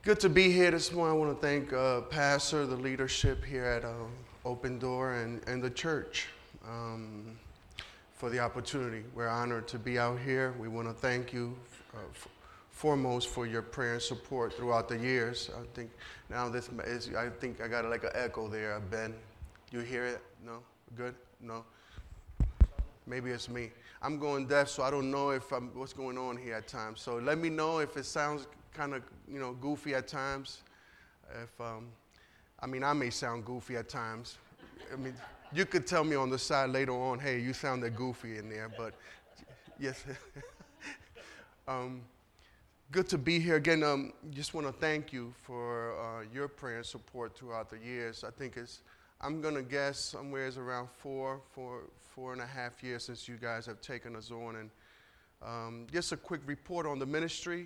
Good to be here this morning. I want to thank Pastor, the leadership here at Open Door, and the church for the opportunity. We're honored to be out here. We want to thank you foremost for your prayer and support throughout the years. I think now this is, I think I got like an echo there. Ben, you hear it? No? Good? No? Maybe it's me. I'm going deaf, so I don't know what's going on here at times. So let me know if it sounds kind of, goofy at times. I may sound goofy at times. You could tell me on the side later on, hey, you sounded goofy in there, but yes. Good to be here again. Just want to thank you for your prayer and support throughout the years. I think I'm going to guess somewhere is around four and a half years since you guys have taken us on. And just a quick report on the ministry.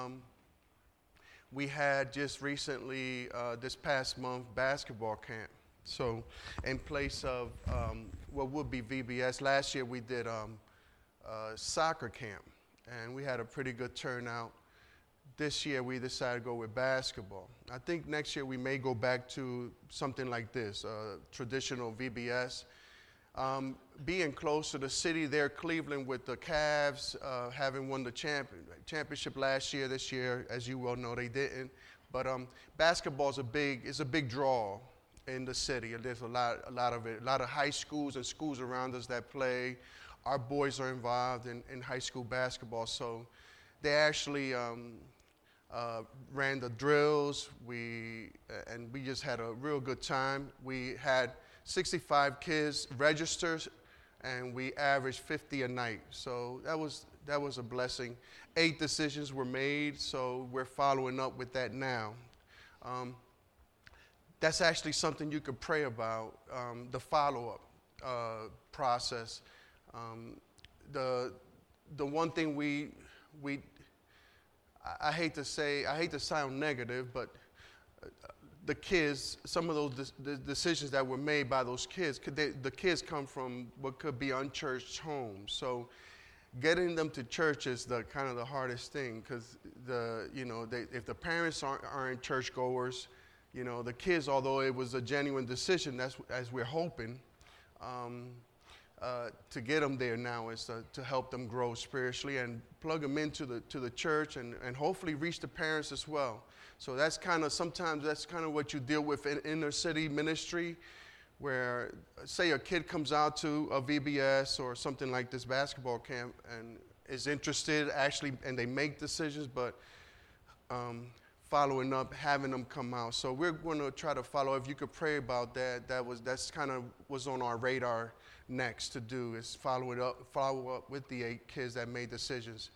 We had just recently, this past month, basketball camp. So in place of what would be VBS, last year we did soccer camp, and we had a pretty good turnout. This year we decided to go with basketball. I think next year we may go back to something like this, traditional VBS. Being close to the city there, Cleveland, with the Cavs having won the championship last year. This year, as you well know, they didn't. But basketball is a big draw in the city. There's a lot of it. A lot of high schools and schools around us that play. Our boys are involved in high school basketball. So they actually ran the drills. We just had a real good time. We had 65 kids register, and we averaged 50 a night. So that was a blessing. 8 decisions were made, so we're following up with that now. That's actually something you could pray about, the follow-up process. The one thing I hate to sound negative, but the kids, some of those decisions that were made by those kids, the kids come from what could be unchurched homes. So getting them to church is the kind of the hardest thing, because if the parents aren't churchgoers, the kids, although it was a genuine decision, as we're hoping, to get them there now is to help them grow spiritually and plug them into the church and hopefully reach the parents as well. So sometimes that's kind of what you deal with in inner city ministry, where say a kid comes out to a VBS or something like this basketball camp and is interested actually, and they make decisions, but following up, having them come out. So we're going to try to follow. If you could pray about that, that's kind of was on our radar next to do, is follow up with the 8 kids that made decisions.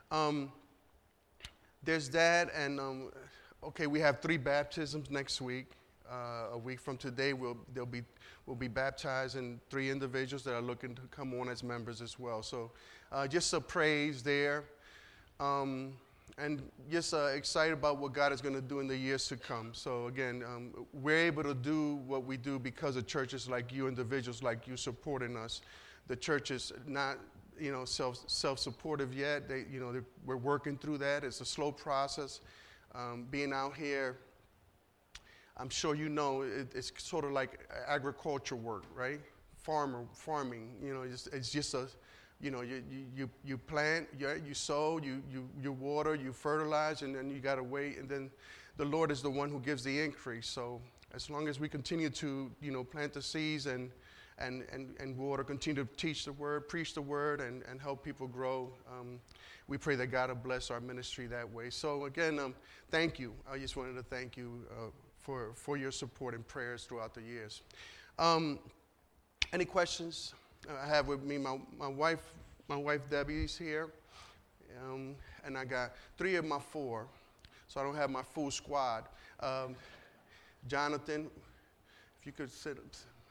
There's that, and we have 3 baptisms next week. A week from today, we'll be baptizing 3 individuals that are looking to come on as members as well. So just a praise there, and just excited about what God is going to do in the years to come. So again, we're able to do what we do because of churches like you, individuals like you supporting us. The church is not self-supportive yet. We're working through that. It's a slow process. Being out here, I'm sure it's sort of like agriculture work, right? Farming. It's just a, you plant, you sow, you water, you fertilize, and then you got to wait, and then the Lord is the one who gives the increase. So as long as we continue to plant the seeds and water, continue to teach the word, preach the word, and help people grow, we pray that God will bless our ministry that way. So again, thank you. I just wanted to thank you for your support and prayers throughout the years. Any questions? I have with me my wife Debbie's here, and I got 3 of my 4, so I don't have my full squad. Jonathan, if you could sit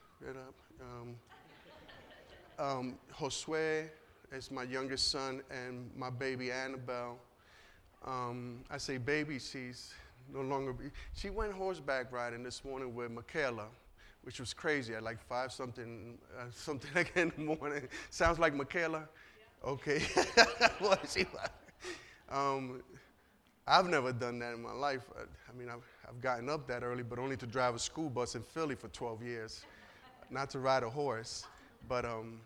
up. Josue is my youngest son, and my baby Annabelle. I say baby, she's no longer. She went horseback riding this morning with Michaela, which was crazy at like 5 something like in the morning. Sounds like Michaela? Yeah. Okay. Well, I've never done that in my life. I mean, I've gotten up that early, but only to drive a school bus in Philly for 12 years, not to ride a horse. But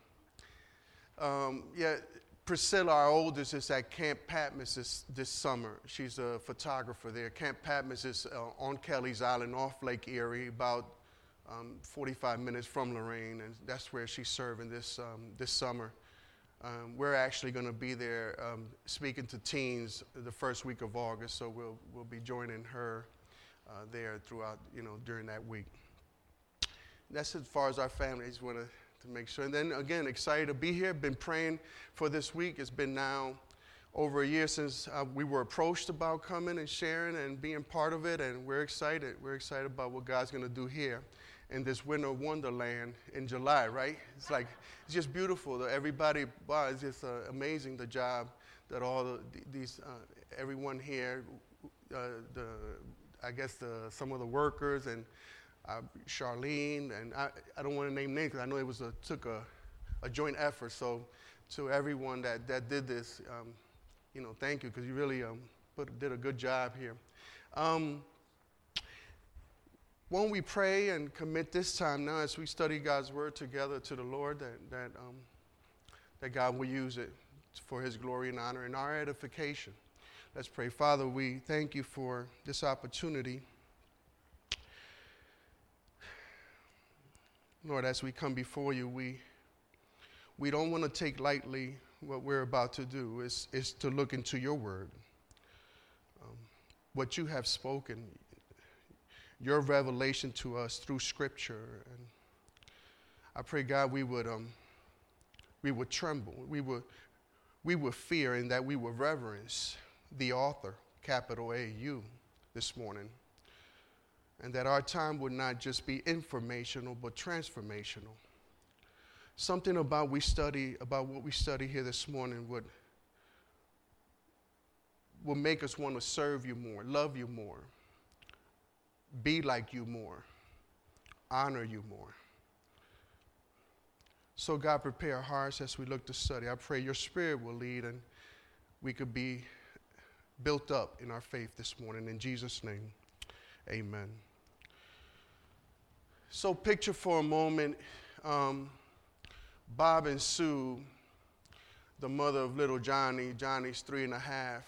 yeah, Priscilla, our oldest, is at Camp Patmos this summer. She's a photographer there. Camp Patmos is on Kelly's Island off Lake Erie, about 45 minutes from Lorraine, and that's where she's serving this summer. We're actually going to be there speaking to teens the first week of August, so we'll be joining her there throughout, during that week. That's as far as our family. I just want to make sure. And then again, excited to be here. Been praying for this week. It's been now over a year since we were approached about coming and sharing and being part of it, and we're excited. We're excited about what God's going to do here in this winter wonderland in July, right? It's just beautiful. Everybody, wow, it's just amazing the job that all these everyone here, some of the workers and Charlene, and I don't want to name names because I know it took a joint effort. So to everyone that did this, thank you, because you really did a good job here. Won't we pray and commit this time now as we study God's word together to the Lord that God will use it for his glory and honor and our edification. Let's pray. Father, we thank you for this opportunity. Lord, as we come before you, we don't want to take lightly what we're about to do. Is to look into your word, what you have spoken, your revelation to us through Scripture. And I pray, God, we would tremble, we would fear, and that we would reverence the author, capital A, you, this morning. And that our time would not just be informational, but transformational. Something about what we study here this morning would make us want to serve you more, love you more, be like you more, honor you more. So God, prepare our hearts as we look to study. I pray your Spirit will lead and we could be built up in our faith this morning. In Jesus' name, amen. So picture for a moment Bob and Sue, the mother of little Johnny. Johnny's 3.5.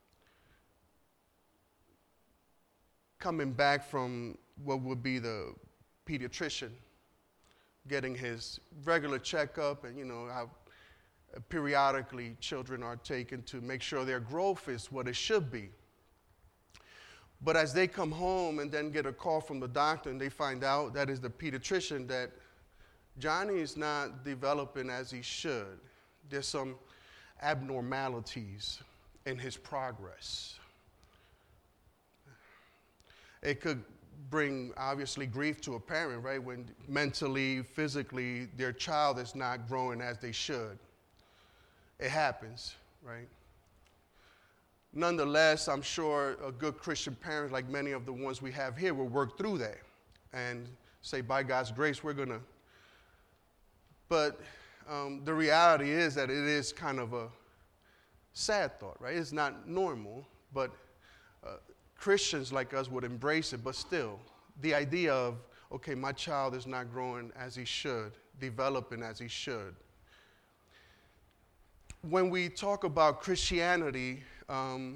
Coming back from what would be the pediatrician, getting his regular checkup, and how periodically children are taken to make sure their growth is what it should be. But as they come home and then get a call from the doctor and they find out, that is the pediatrician, that Johnny is not developing as he should. There's some abnormalities in his progress. It could bring, obviously, grief to a parent, right? When mentally, physically, their child is not growing as they should. It happens, right? Nonetheless, I'm sure a good Christian parent, like many of the ones we have here, will work through that and say, by God's grace, we're going to. But the reality is that it is kind of a sad thought, right? It's not normal, but Christians like us would embrace it, but still, the idea of, okay, my child is not growing as he should, developing as he should. When we talk about Christianity, on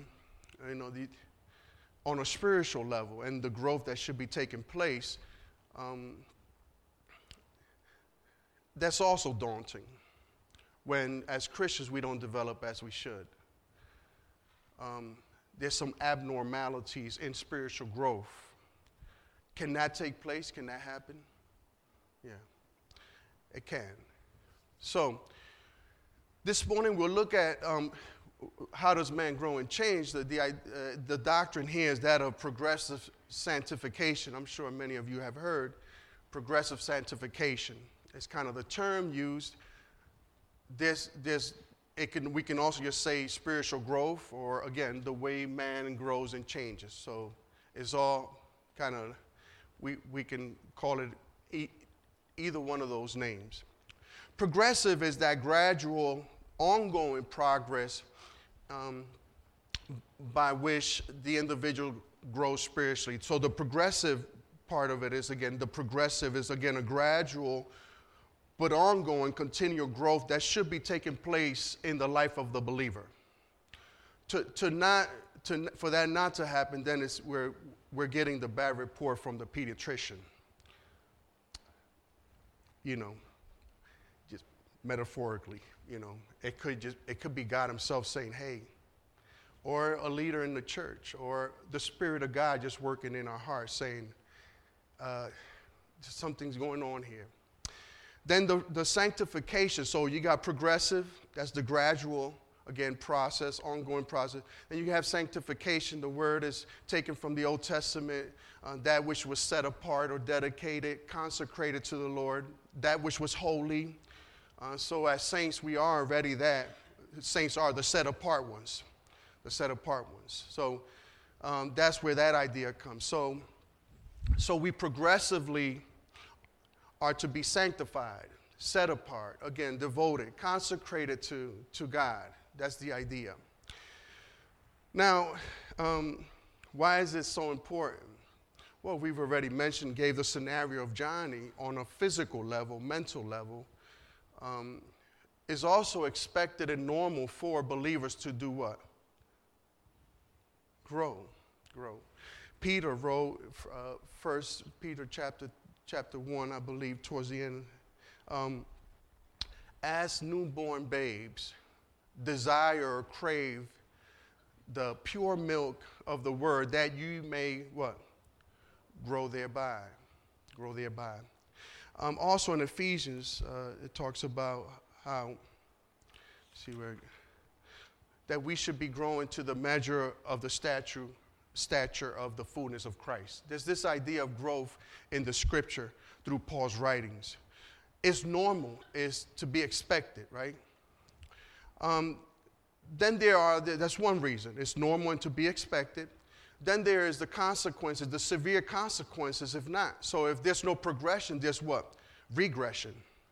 a spiritual level and the growth that should be taking place, that's also daunting when, as Christians, we don't develop as we should. There's some abnormalities in spiritual growth. Can that take place? Can that happen? Yeah, it can. So this morning we'll look at how does man grow and change. The doctrine here is that of progressive sanctification. I'm sure many of you have heard progressive sanctification. It's kind of the term used. We can also just say spiritual growth, or again, the way man grows and changes. So it's all kind of, we can call it either one of those names. Progressive is that gradual, ongoing progress by which the individual grows spiritually. So the progressive part of it is, again, a gradual but ongoing, continual growth that should be taking place in the life of the believer. For that not to happen, then we're getting the bad report from the pediatrician. Just metaphorically, it could be God himself saying, hey, or a leader in the church, or the Spirit of God just working in our hearts saying, something's going on here. Then the sanctification, so you got progressive, that's the gradual, again, process, ongoing process. Then you have sanctification, the word is taken from the Old Testament, that which was set apart or dedicated, consecrated to the Lord, that which was holy. So as saints, we are already that. Saints are the set apart ones. The set apart ones. So that's where that idea comes. So we progressively are to be sanctified, set apart, again, devoted, consecrated to God. That's the idea. Now, why is this so important? Well, we've already mentioned, gave the scenario of Johnny on a physical level, mental level. Is also expected and normal for believers to do what? Grow. Peter wrote, 1 Peter chapter 1, I believe, towards the end, as newborn babes, desire or crave the pure milk of the word that you may, what? Grow thereby. Also in Ephesians, it talks about how, that we should be growing to the measure of the stature of the fullness of Christ. There's this idea of growth in the scripture through Paul's writings. It's normal, it's to be expected, right? Then that's one reason. It's normal and to be expected. Then there is the consequences, the severe consequences if not. So if there's no progression, there's what? Regression.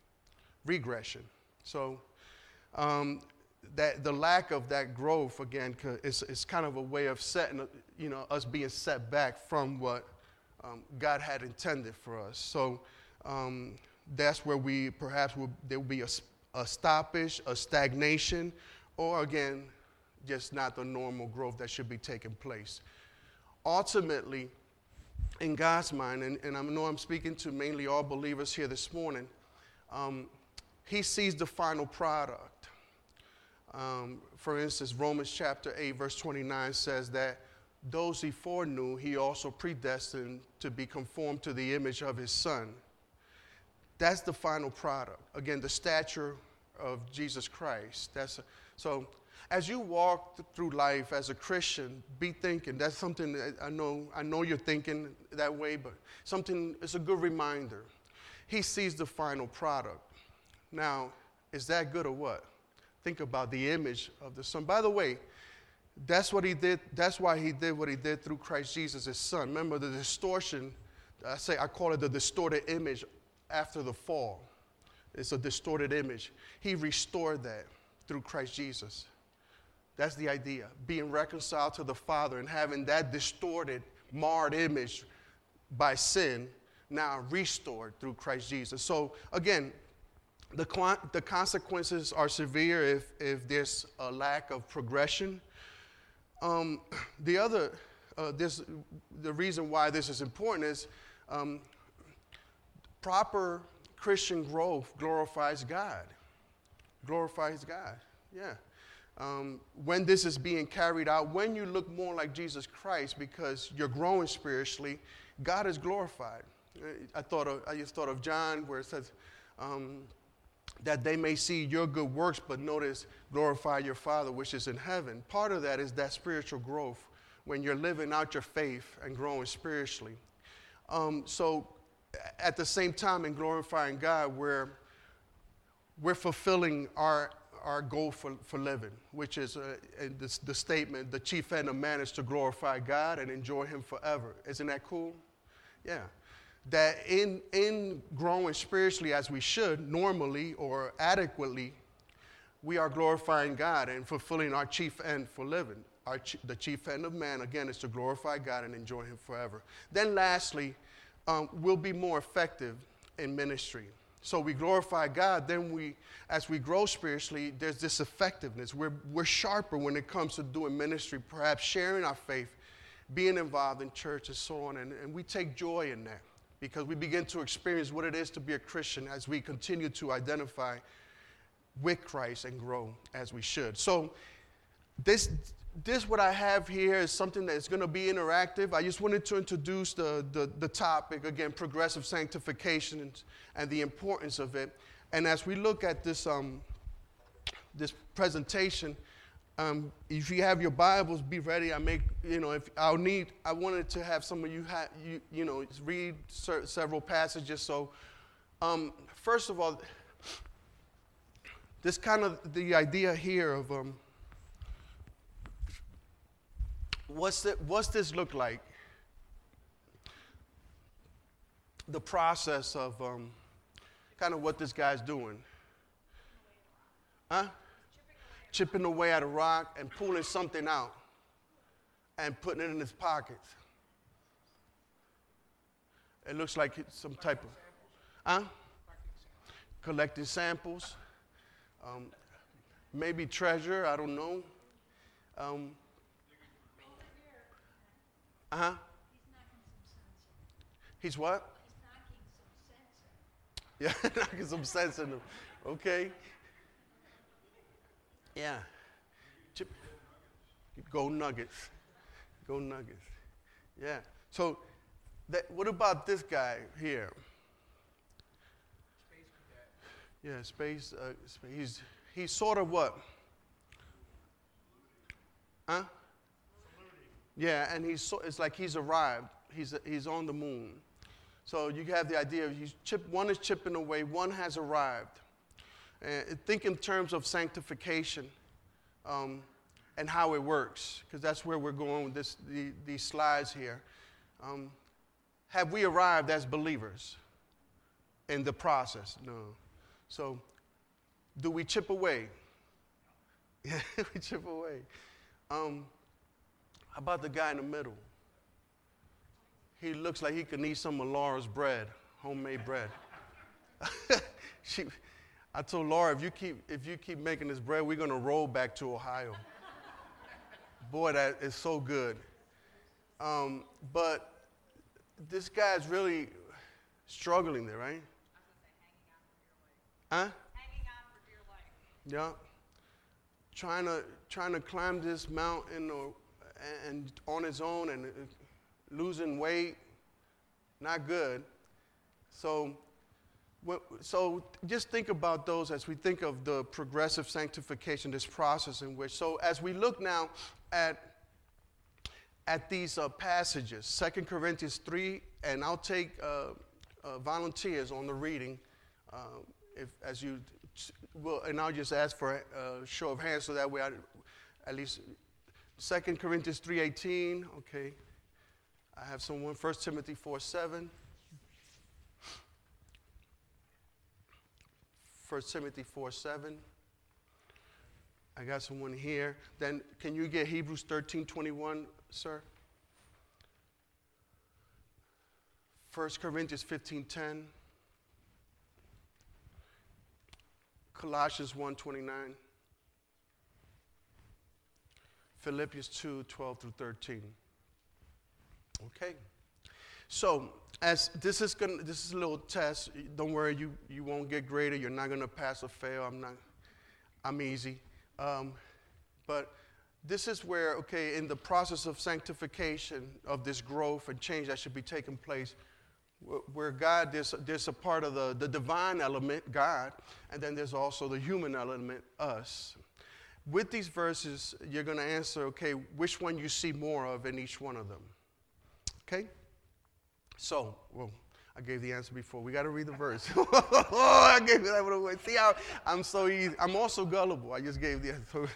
So that the lack of that growth, again, is kind of a way of setting, us being set back from what God had intended for us. So that's where there will be a stoppage, a stagnation, or again, just not the normal growth that should be taking place. Ultimately, in God's mind, and I know I'm speaking to mainly all believers here this morning, he sees the final product. For instance, Romans chapter 8, verse 29 says that those he foreknew, he also predestined to be conformed to the image of his Son. That's the final product. Again, the stature of Jesus Christ. So as you walk through life as a Christian, be thinking. That's something that I know you're thinking that way, but it's a good reminder. He sees the final product. Now, is that good or what? Think about the image of the Son. By the way, that's what he did. That's why he did what he did through Christ Jesus, his Son. Remember the distortion, I call it the distorted image after the fall. It's a distorted image. He restored that through Christ Jesus. That's the idea. Being reconciled to the Father and having that distorted, marred image by sin now restored through Christ Jesus. So again, the consequences are severe if there's a lack of progression. The reason why this is important is proper Christian growth glorifies God. Yeah. When this is being carried out, when you look more like Jesus Christ because you're growing spiritually, God is glorified. I just thought of John where it says that they may see your good works, but notice, glorify your Father which is in heaven. Part of that is that spiritual growth when you're living out your faith and growing spiritually. So at the same time in glorifying God, we're fulfilling our goal for living, which is the statement, the chief end of man is to glorify God and enjoy him forever. Isn't that cool? Yeah. That in growing spiritually as we should, normally or adequately, we are glorifying God and fulfilling our chief end for living. the chief end of man, again, is to glorify God and enjoy him forever. Then lastly, we'll be more effective in ministry. So we glorify God, then as we grow spiritually, there's this effectiveness. We're sharper when it comes to doing ministry, perhaps sharing our faith, being involved in church and so on, and we take joy in that because we begin to experience what it is to be a Christian as we continue to identify with Christ and grow as we should. So this what I have here is something that's going to be interactive. I just wanted to introduce the topic, again, progressive sanctification and the importance of it. And as we look at this presentation, if you have your Bibles, be ready. I wanted to have some of you read several passages. So first of all, this kind of the idea here of what's this look like? The process of kind of what this guy's doing. Huh? Chipping away at a rock and pulling something out and putting it in his pockets. It looks like it's some type of, collecting samples. Maybe treasure, I don't know. He's what? He's knocking some sense in. Yeah, knocking some sense in them. Okay. Yeah. Go Nuggets. Go Nuggets. Yeah. So, what about this guy here? Space cadet. Yeah, he's sort of what? Huh? Yeah, and it's like he's arrived. He's on the moon. So you have the idea of one is chipping away, one has arrived. Think in terms of sanctification and how it works, because that's where we're going with these slides here. Have we arrived as believers in the process? No. So do we chip away? Yeah, we chip away. How about the guy in the middle? He looks like he could eat some of Laura's bread, homemade bread. I told Laura, if you keep making this bread, we're going to roll back to Ohio. Boy, that is so good. But this guy's really struggling there, right? I was going to say hanging on for dear life. Huh? Hanging on for dear life. Yeah. Trying to climb this mountain and on his own and losing weight, not good. So just think about those as we think of the progressive sanctification, this process in which. So as we look now at these passages, 2 Corinthians 3, and I'll take volunteers on the reading, and I'll just ask for a show of hands so that way at least 2 Corinthians 3:18, okay. I have someone, 1 Timothy 4:7. 1 Timothy 4:7. I got someone here. Then can you get Hebrews 13:21, sir? 1 Corinthians 15:10. Colossians 1:29. Philippians 2:12 through 13. Okay. So as this is a little test. Don't worry, you won't get graded. You're not gonna pass or fail. I'm easy. But this is where, okay, in the process of sanctification, of this growth and change that should be taking place, where God, there's a part of the divine element, God, and then there's also the human element, us. With these verses, you're going to answer, okay, which one you see more of in each one of them. Okay? So, well, I gave the answer before. We got to read the verse. I gave that one away. See how I'm so easy. I'm also gullible. I just gave the answer.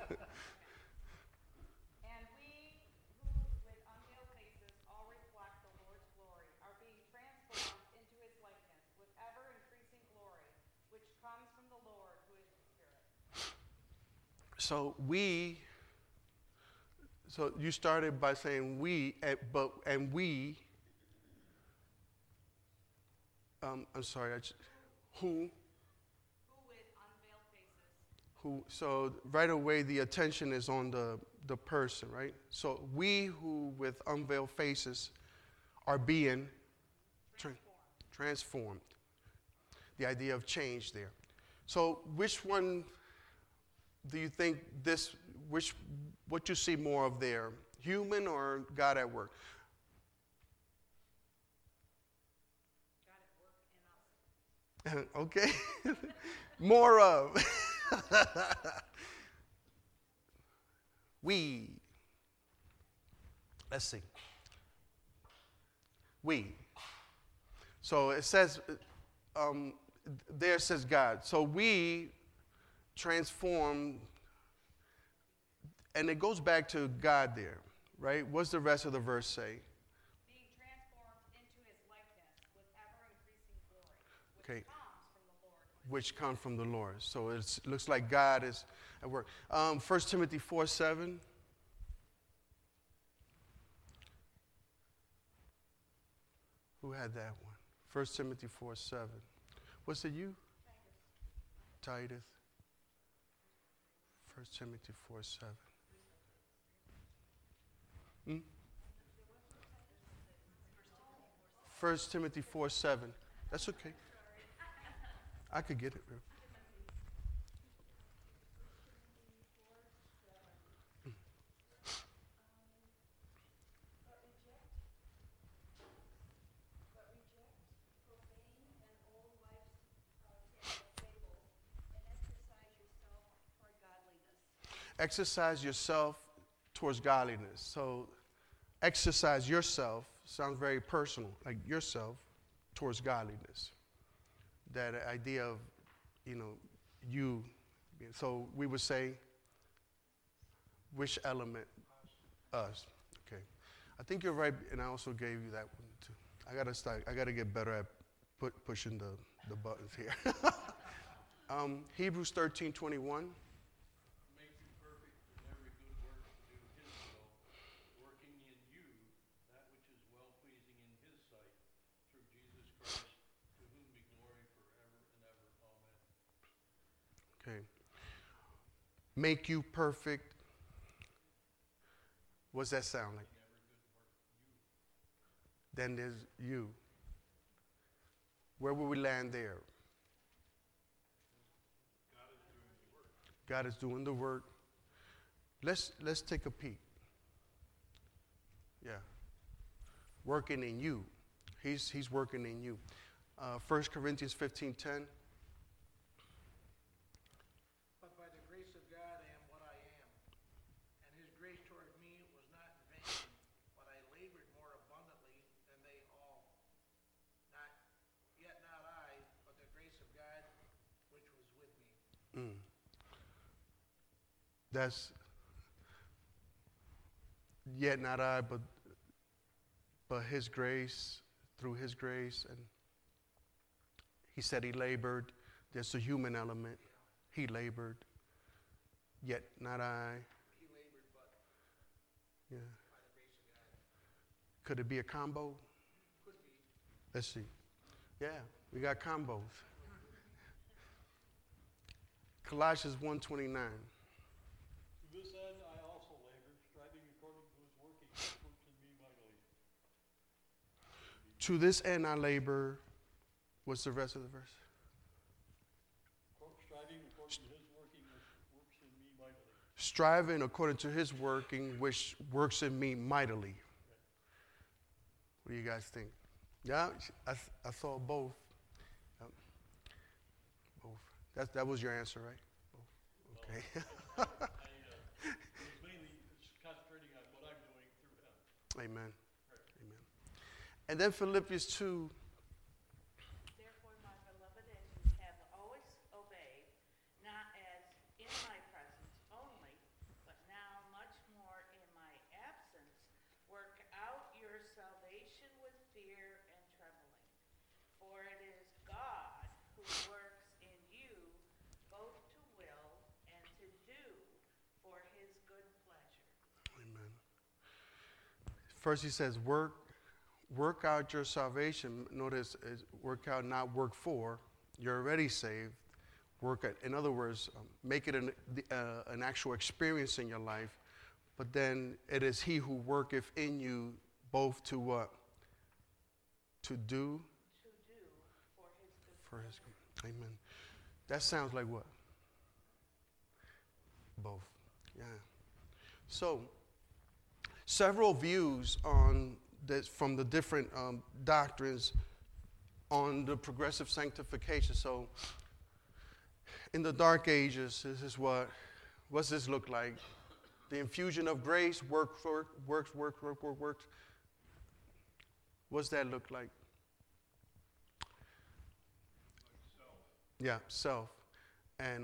And we who with unveiled faces all reflect the Lord's glory are being transformed into his likeness with ever-increasing glory, which comes from the Lord who is the Spirit. So So you started by saying we, and we. I'm sorry. Who? Who with unveiled faces. Who? So right away the attention is on the person, right? So we who with unveiled faces are being transformed. The idea of change there. So which one do you think what you see more of there? Human or God at work? God at work in us. Okay. More of. We. Let's see. We. So it says, there it says God. So we transform, and it goes back to God there, right? What's the rest of the verse say? Being transformed into his likeness with ever-increasing glory, Okay. comes from the Lord. Which come from the Lord. So it looks like God is at work. 1 Timothy 4:7. Who had that one? 1 Timothy 4:7. Was it you? Titus. 1 Timothy 4:7. 1 Timothy 4:7. That's okay. I could get it. Exercise yourself towards godliness. So exercise yourself sounds very personal, like yourself towards godliness. That idea of, you. So we would say, which element? Us. Okay. I think you're right, and I also gave you that one too. I gotta get better at pushing the buttons here. Hebrews 13:21. Okay. Make you perfect. What's that sound like? Then there's you. Where will we land there? God is doing the work. Let's take a peek. Yeah. Working in you. He's working in you. 1 Corinthians 15:10. But by the grace of God I am what I am, and his grace toward me was not in vain, but I labored more abundantly than they all. Not I, but the grace of God which was with me. That's yet not I, but his grace, through his grace. And he said he labored. There's a human element. He labored. Yet not I. He labored, but Yeah. by the grace of God. Could it be a combo? Could be. Let's see. Yeah, we got combos. Colossians 1:29. To this end I also labored, striving according to his working, which works in me mightily. To this end I labor. What's the rest of the verse? Striving according to his working, which works in me mightily. Striving according to his working, which works in me mightily. What do you guys think? Yeah, I saw both. Yep. Both. That was your answer, right? Both. Okay. It's mainly concentrating on what I'm doing through him. Amen. Amen. And then Philippians 2. Therefore, my beloved, as you have always obeyed, not as in my presence only, but now much more in my absence, work out your salvation with fear and trembling. For it is God who works in you both to will and to do for his good pleasure. Amen. First he says, work out your salvation. Notice, work out, not work for. You're already saved. Work at, in other words, make it an actual experience in your life. But then it is he who worketh in you both to what? To do? To do for his good. For his good. Amen. That sounds like what? Both. Yeah. So, several views on this from the different doctrines on the progressive sanctification. So, in the Dark Ages, this is what's this look like? The infusion of grace, works. What's that look like? Yeah, self. And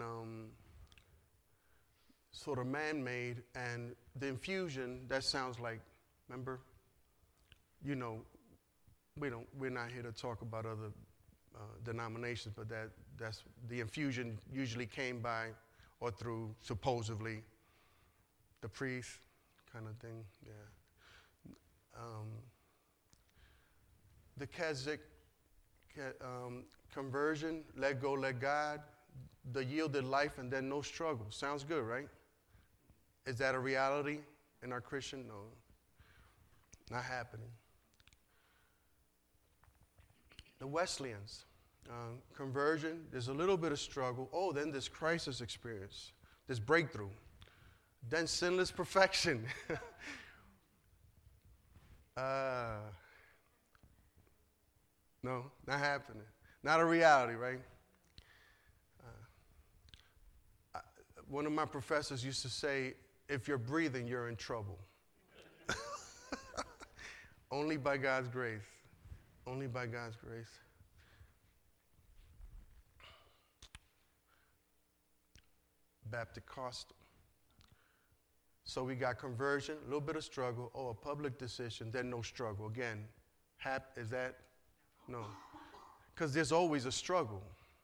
sort of man-made, and the infusion, that sounds like, remember, you know, we're not here to talk about other denominations, but that's the infusion usually came by or through supposedly the priest kind of thing. Yeah. The Keswick conversion, let go, let God, the yielded life, and then no struggle. Sounds good, right? Is that a reality in our Christian? No, not happening. The Wesleyans, conversion, there's a little bit of struggle. Oh, then this crisis experience, this breakthrough. Then sinless perfection. No, not happening. Not a reality, right? One of my professors used to say, if you're breathing, you're in trouble. Only by God's grace. Only by God's grace. Baptist Costal. So we got conversion, a little bit of struggle, a public decision, then no struggle. Again, is that? No. Because there's always a struggle.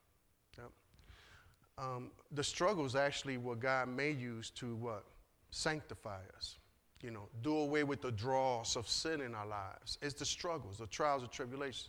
Yep. The struggle is actually what God may use to what? Sanctify us. You know, do away with the dross of sin in our lives. It's the struggles, the trials, the tribulations.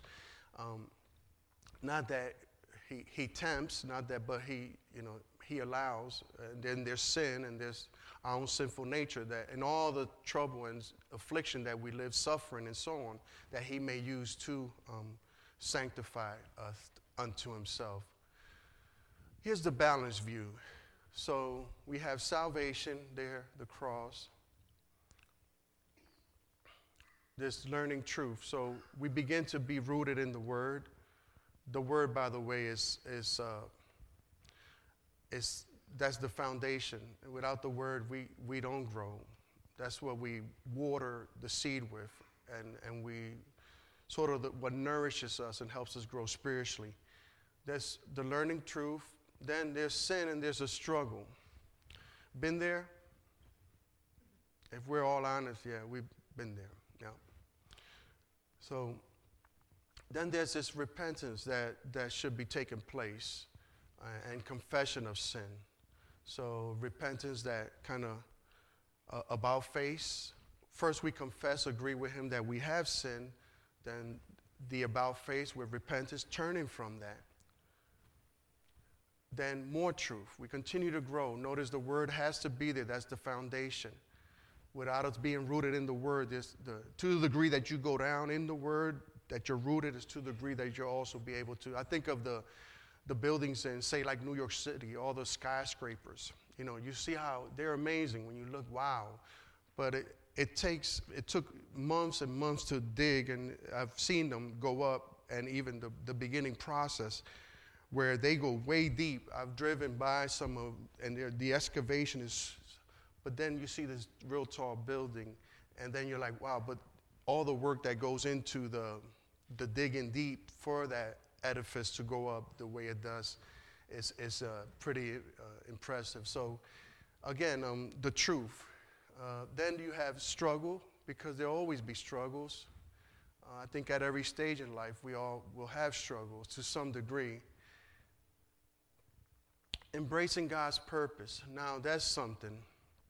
Not that he tempts, not that, but he allows. And then there's sin, and there's our own sinful nature, that in all the trouble and affliction that we live, suffering and so on, that he may use to sanctify us unto himself. Here's the balanced view. So we have salvation there, the cross. This learning truth. So we begin to be rooted in the Word. The Word, by the way, is that's the foundation. Without the Word, we don't grow. That's what we water the seed with, and we sort of what nourishes us and helps us grow spiritually. That's the learning truth. Then there's sin and there's a struggle. Been there? If we're all honest, yeah, we've been there. Yeah. So then there's this repentance that should be taking place and confession of sin. So repentance that kind of about face. First we confess, agree with him that we have sinned. Then the about face with repentance, turning from that. Then more truth. We continue to grow. Notice the Word has to be there. That's the foundation. Without us being rooted in the Word, to the degree that you go down in the Word, that you're rooted, is to the degree that you'll also be able to. I think of the buildings in, say, like New York City, all the skyscrapers. You know, you see how they're amazing when you look, wow. But it took months and months to dig, and I've seen them go up, and even the beginning process where they go way deep. I've driven by some of, and the excavation is, but then you see this real tall building, and then you're like, wow, but all the work that goes into the digging deep for that edifice to go up the way it does is pretty impressive. So again, the truth. Then you have struggle, because there'll always be struggles. I think at every stage in life, we all will have struggles to some degree. Embracing God's purpose. Now, that's something.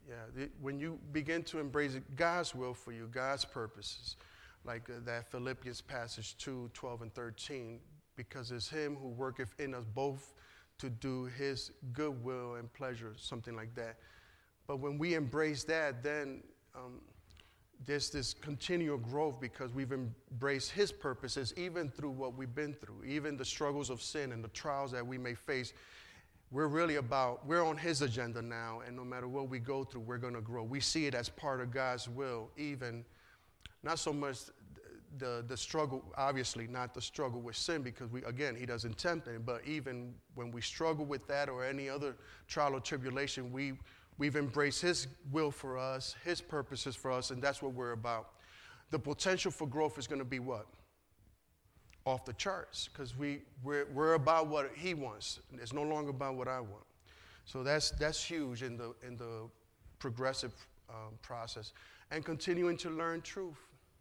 When you begin to embrace God's will for you, God's purposes, like that Philippians passage 2:12 and 13, because it's Him who worketh in us both to do His good will and pleasure, something like that. But when we embrace that, then there's this continual growth because we've embraced His purposes, even through what we've been through, even the struggles of sin and the trials that we may face. We're on His agenda now, and no matter what we go through, we're going to grow. We see it as part of God's will, even not so much the struggle, obviously not the struggle with sin, because He doesn't tempt it, but even when we struggle with that or any other trial or tribulation, we've embraced His will for us, His purposes for us, and that's what we're about. The potential for growth is going to be what? Off the charts, because we're about what He wants. It's no longer about what I want. So that's huge in the progressive process, and continuing to learn truth.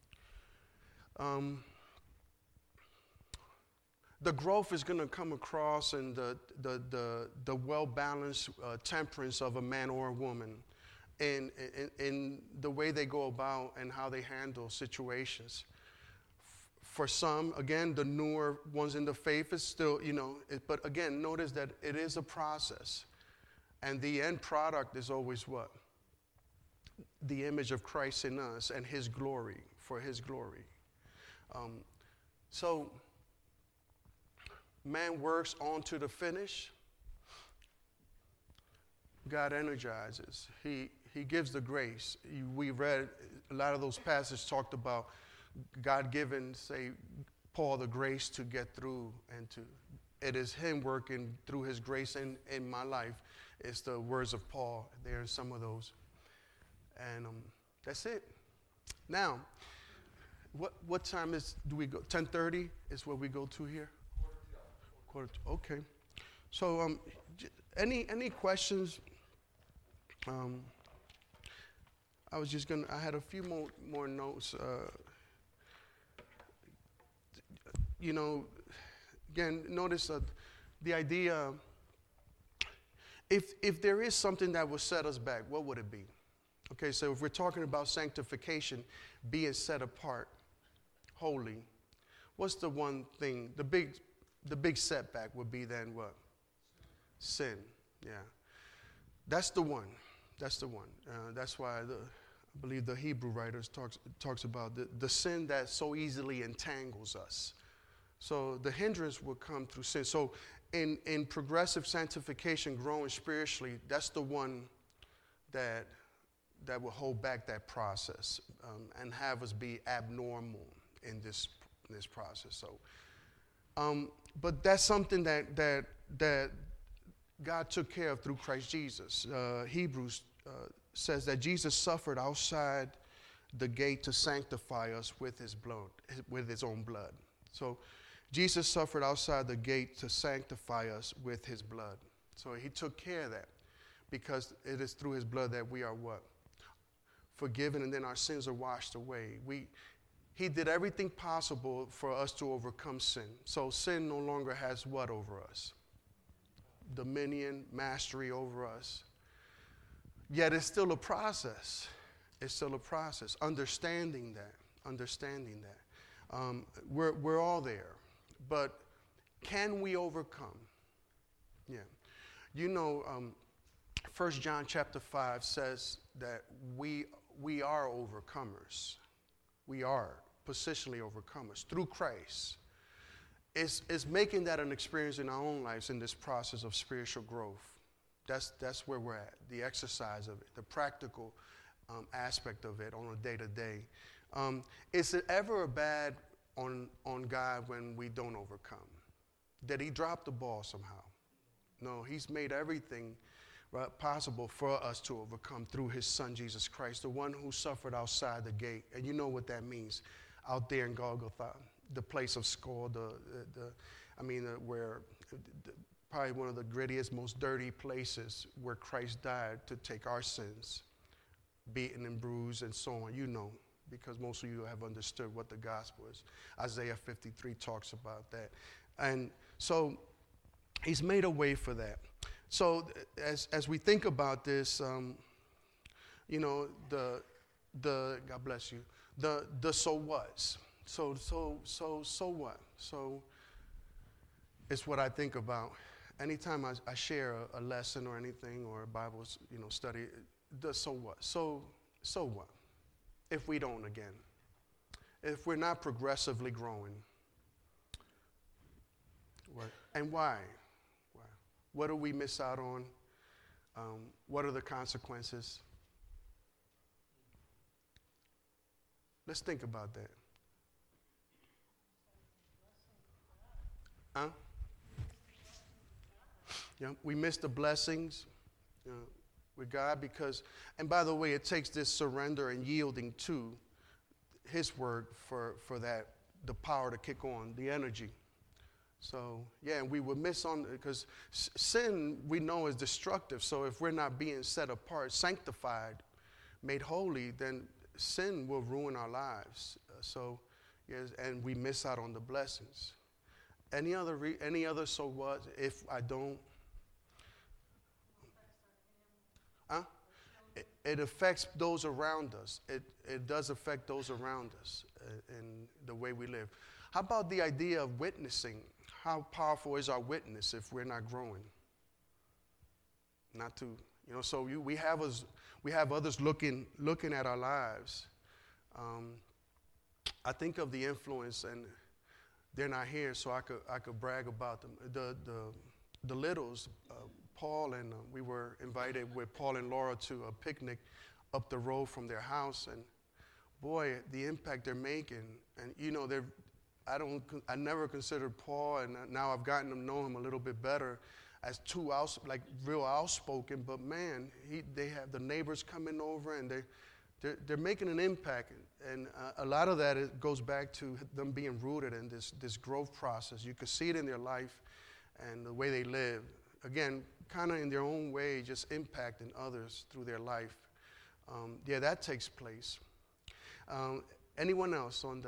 The growth is going to come across in the well-balanced temperance of a man or a woman, in the way they go about and how they handle situations. For some, again, the newer ones in the faith is still, but again, notice that it is a process. And the end product is always what? The image of Christ in us and His glory, for His glory. So, man works on to the finish. God energizes. He gives the grace. We read a lot of those passages talked about God given, say, Paul the grace to get through, and it is Him working through His grace in my life. It's the words of Paul. There are some of those. And that's it. Now, what time do we go? 10:30 is where we go to here? Quarter to. Okay. So any questions? I was just I had a few more notes. Again, notice the idea, if there is something that will set us back, what would it be? Okay, so if we're talking about sanctification, being set apart, holy, what's the one thing, the big setback would be then what? Sin, yeah. That's the one. That's why I believe the Hebrew writers talks about the sin that so easily entangles us. So the hindrance will come through sin. So in progressive sanctification, growing spiritually, that's the one that will hold back that process and have us be abnormal in this process. So, but that's something that God took care of through Christ Jesus. Hebrews says that Jesus suffered outside the gate to sanctify us with His blood, with His own blood. So Jesus suffered outside the gate to sanctify us with His blood. So He took care of that, because it is through His blood that we are what? Forgiven, and then our sins are washed away. He did everything possible for us to overcome sin. So sin no longer has what over us? Dominion, mastery over us. Yet it's still a process. It's still a process. Understanding that. We're all there. But can we overcome? Yeah. 1 John chapter 5 says that we are overcomers. We are positionally overcomers through Christ. It's making that an experience in our own lives in this process of spiritual growth. That's where we're at, the exercise of it, the practical aspect of it on a day-to-day. Is it ever a bad on God when we don't overcome? Did He drop the ball somehow? No, He's made everything possible for us to overcome through His Son, Jesus Christ, the one who suffered outside the gate. And you know what that means, out there in Golgotha, the place of skull, where probably one of the grittiest, most dirty places where Christ died to take our sins, beaten and bruised and so on, because most of you have understood what the gospel is. Isaiah 53 talks about that. And so He's made a way for that. So as we think about this, you know, the God bless you, the so what's. So what? So it's what I think about. Anytime I share a lesson or anything or a Bible, study, the so what? So what? If we don't again, if we're not progressively growing, what? And why? Why? What do we miss out on? What are the consequences? Let's think about that. Huh? Yeah, we miss the blessings with God because, and by the way, it takes this surrender and yielding to His word for that, the power to kick on, the energy. So, yeah, and we would miss on, because sin we know is destructive. So if we're not being set apart, sanctified, made holy, then sin will ruin our lives. Yes, and we miss out on the blessings. Any other so what if I don't? Huh? It affects those around us. It does affect those around us in the way we live. How about the idea of witnessing? How powerful is our witness if we're not growing? Not to, so we have others looking at our lives. I think of the influence, and they're not here, so I could brag about them. The Littles, Paul and we were invited with Paul and Laura to a picnic up the road from their house, and boy, the impact they're making. And I never considered Paul, and now I've gotten to know him a little bit better, as real outspoken. But man, they have the neighbors coming over, and they're making an impact. And a lot of that goes back to them being rooted in this growth process. You can see it in their life and the way they live. Again, kind of in their own way, just impacting others through their life. That takes place. Anyone else on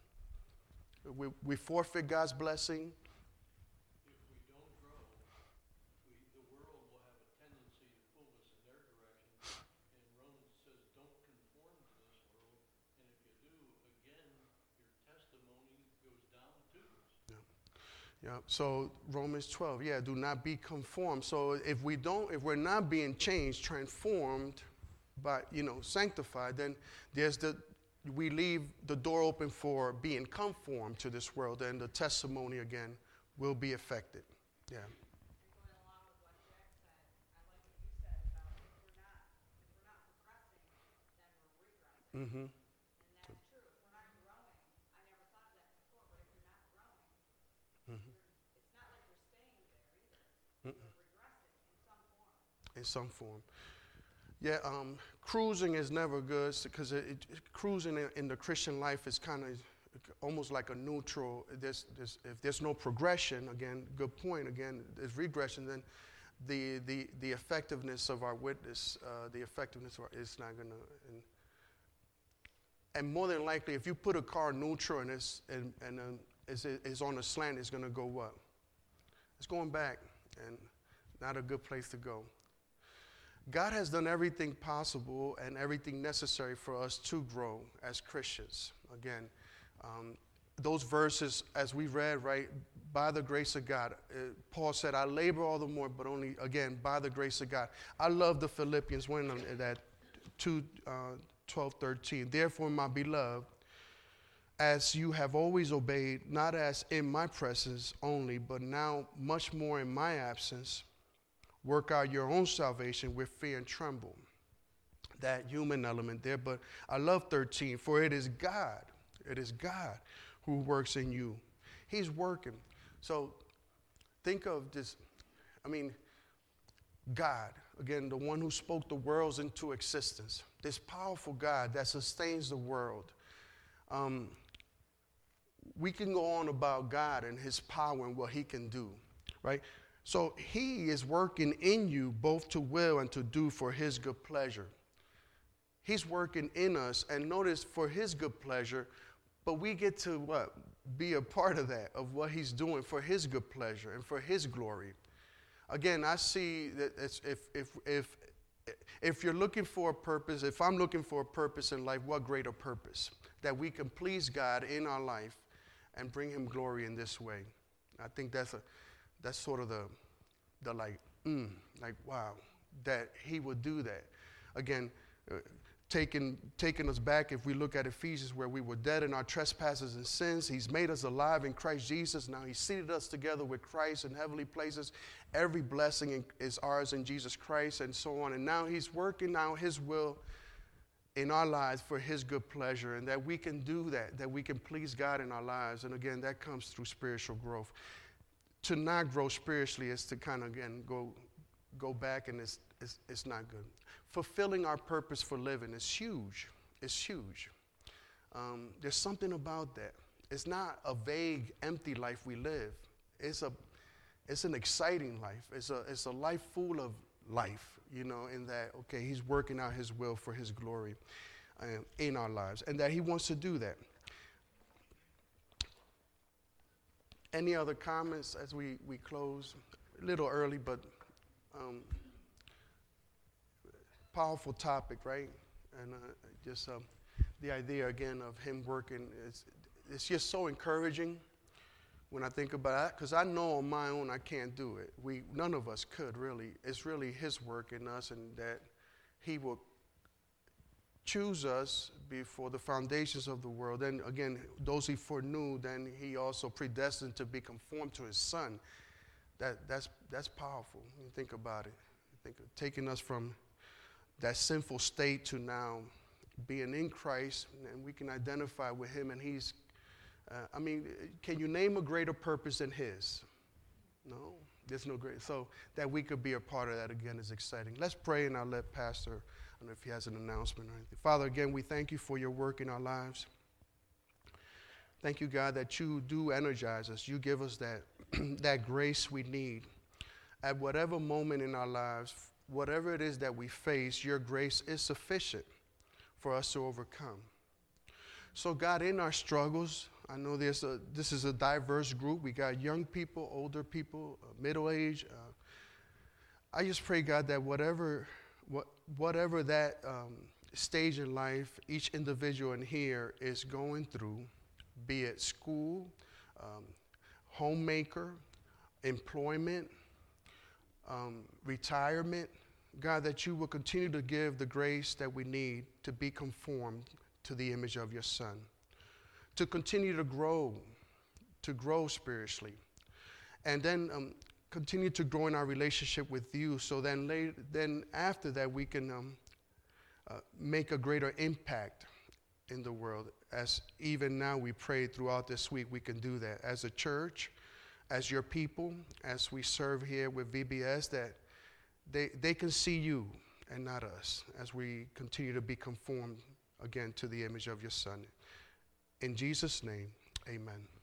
we forfeit God's blessing? If we don't grow, the world will have a tendency to pull us in their direction. And Romans says, don't conform to this world. And if you do, again, your testimony goes down the tubes. Yeah. So Romans 12, do not be conformed. So if we're not being changed, transformed, by sanctified, then we leave the door open for being conformed to this world, and the testimony again will be affected. Yeah. And going along with what Jack said, I like what you said about if we're not progressing, then we're regressing. Mm-hmm. And that's true. If we're not growing, I never thought of that before, but if you're not growing, it's not like you're staying there either. You're regressing in some form. Yeah, cruising is never good because cruising in the Christian life is kind of almost like a neutral. If there's no progression, again, good point, again, there's regression, then the effectiveness of our witness, is not going to. And more than likely, if you put a car neutral and it's on a slant, it's going to go what? It's going back, and not a good place to go. God has done everything possible and everything necessary for us to grow as Christians. Again, those verses, as we read, right, by the grace of God, Paul said, I labor all the more, but only, again, by the grace of God. I love the Philippians 1, that 2:12-13. Therefore, my beloved, as you have always obeyed, not as in my presence only, but now much more in my absence, work out your own salvation with fear and tremble. That human element there. But I love 13. For it is God who works in you. He's working. So think of this. God, again, the one who spoke the worlds into existence. This powerful God that sustains the world. We can go on about God and his power and what he can do, right? So he is working in you both to will and to do for his good pleasure. He's working in us, and notice, for his good pleasure, but we get to what? Be a part of that, of what he's doing for his good pleasure and for his glory. Again, I see that if you're looking for a purpose, if I'm looking for a purpose in life, what greater purpose? That we can please God in our life and bring him glory in this way. I think that's sort of the like wow, that he would do that. Again, taking us back, if we look at Ephesians, where we were dead in our trespasses and sins, he's made us alive in Christ Jesus. Now he's seated us together with Christ in heavenly places. Every blessing is ours in Jesus Christ, and so on. And now he's working out his will in our lives for his good pleasure, and that we can do that we can please God in our lives. And again, that comes through spiritual growth. To not grow spiritually is to kind of, again, go back, and it's not good. Fulfilling our purpose for living is huge. It's huge. There's something about that. It's not a vague, empty life we live. It's an exciting life. It's a life full of life, in that, okay, he's working out his will for his glory in our lives, and that he wants to do that. Any other comments as we close? A little early, but powerful topic, right? And just the idea, again, of him working, it's just so encouraging when I think about it, because I know on my own I can't do it. None of us could, really. It's really his work in us, and that he will choose us before the foundations of the world. And again, those he foreknew, then he also predestined to be conformed to his son. That's powerful when you think about it. Think of taking us from that sinful state to now being in Christ, and we can identify with him, and he's, can you name a greater purpose than his? No, there's no greater. So that we could be a part of that, again, is exciting. Let's pray, and I'll let Pastor, I don't know if he has an announcement or anything. Father, again, we thank you for your work in our lives. Thank you, God, that you do energize us. You give us that, that grace we need. At whatever moment in our lives, whatever it is that we face, your grace is sufficient for us to overcome. So, God, in our struggles, I know this is a diverse group. We got young people, older people, middle age. I just pray, God, that whatever that stage in life each individual in here is going through, be it school, homemaker, employment, retirement, God, that you will continue to give the grace that we need to be conformed to the image of your Son, to continue to grow spiritually, and then continue to grow in our relationship with you, so then after that we can make a greater impact in the world, as even now we pray throughout this week we can do that as a church, as your people, as we serve here with VBS, that they can see you and not us as we continue to be conformed again to the image of your Son. In Jesus' name, amen.